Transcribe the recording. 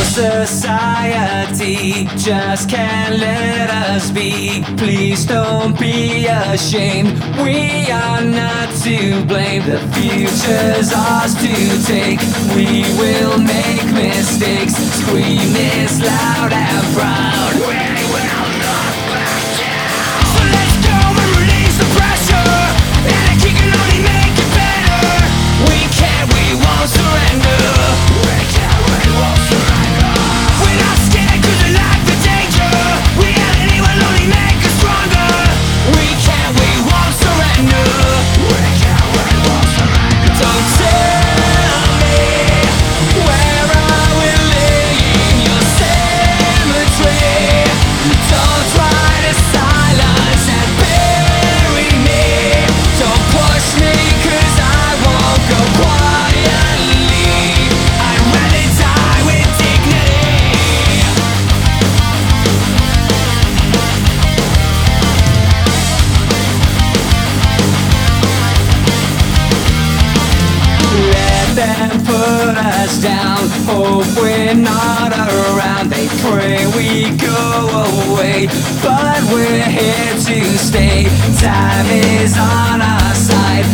society just can't let us be. Please don't be ashamed, we are not to blame. The future's ours to take, we will make mistakes. Scream this loud and proud, we will not back down. So let's go and release the pressure, anarchy can only make it better. We can't, we won't surrender. We can't, we won't surrender. We're not scared cause we like the danger. Reality will only make us stronger. We can't, we won't surrender. We can't, we won't surrender. Don't tell me where I will laying your cemetery. Don't try to silence and bury me. Don't push me cause I won't go quietly. I'd rather die with dignity. Let them put us down, hope we're not around. They pray we go away, but we're here to stay. Time is on our side,